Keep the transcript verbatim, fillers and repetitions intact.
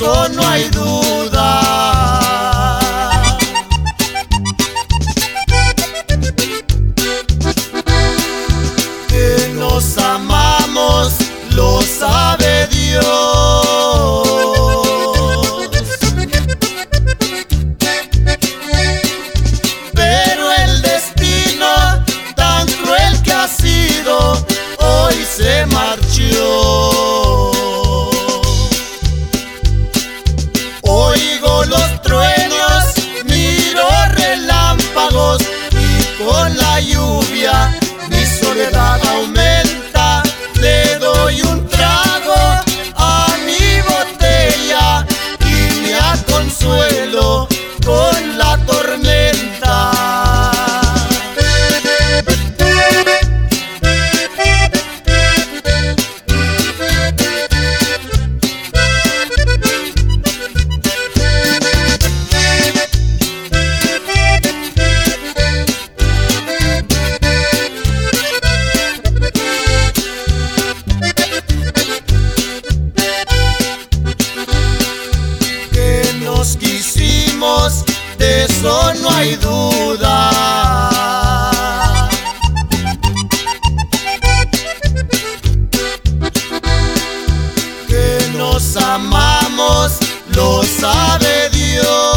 eso no hay duda. Que nos amamos, lo sabe Dios. Pero el destino tan cruel que ha sido, hoy se marchó. Oigo los truenos, miro relámpagos, y con la lluvia mi soledad aumenta. Le doy un trago a mi botella y me consuelo con la tormenta. Nos quisimos, de eso no hay duda. Que nos amamos, lo sabe Dios.